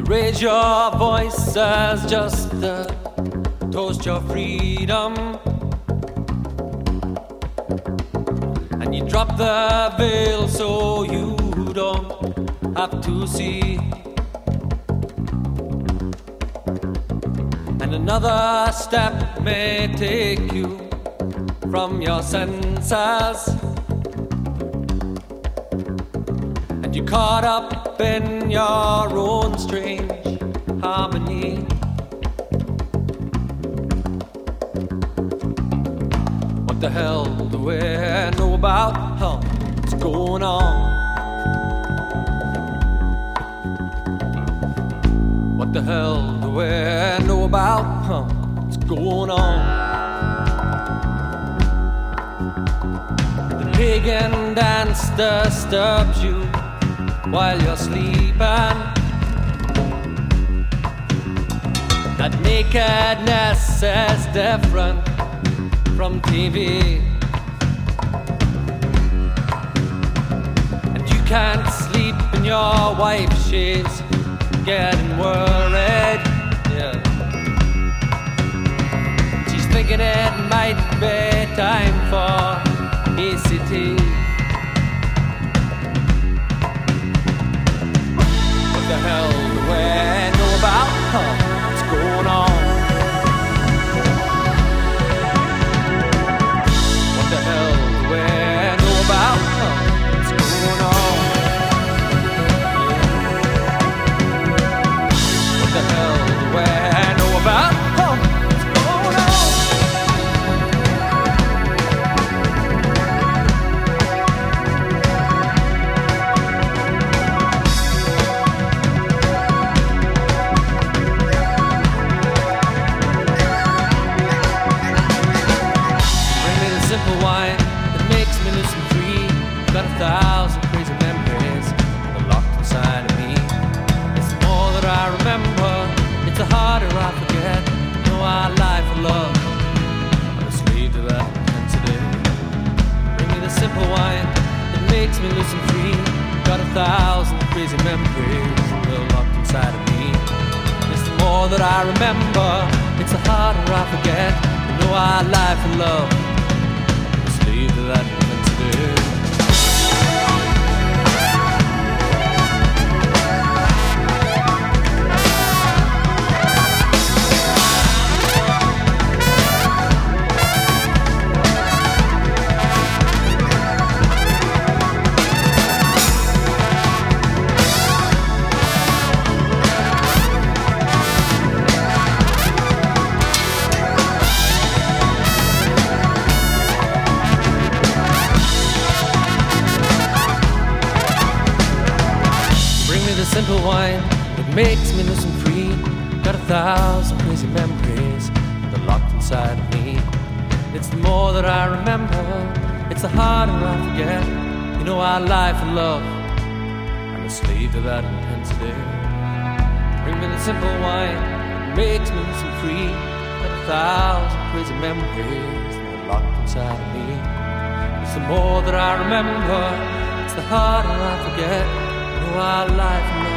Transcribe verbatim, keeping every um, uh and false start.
raise your voice as just to toast your freedom, and you drop the veil so you don't have to see. And another step may take you from your senses, and you're caught up in your own strange harmony. What the hell do we know about huh, what's going on? What the hell do we know about huh, what's going on? The pagan dance disturbs you while you're sleeping. That nakedness is different from T V, and you can't sleep and your wife, she's getting worried, yeah. She's thinking it might be time for E C T. What the hell do we know about huh, what's going on? What the hell do we know about huh, what's going on? What the hell do we know about huh, what's going on? Simple wine that makes me listen free. Got a thousand crazy memories that are locked inside of me. It's the more that I remember, it's the harder I forget. You know I lie for love, I'm a slave to that intensity. Bring me the simple wine that makes me listen free. Got a thousand crazy memories that are locked inside of me. It's the more that I remember, it's the harder I forget. You know I lie for love, to that intensity. Simple wine that makes me listen free. Got a thousand crazy memories that are locked inside of me. It's the more that I remember, it's the harder I forget. You know I lie for love, I'm a slave to that intensity. Bring me the simple wine that makes me listen free. Got a thousand crazy memories that are locked inside of me. It's the more that I remember, it's the harder I forget. I lie for love.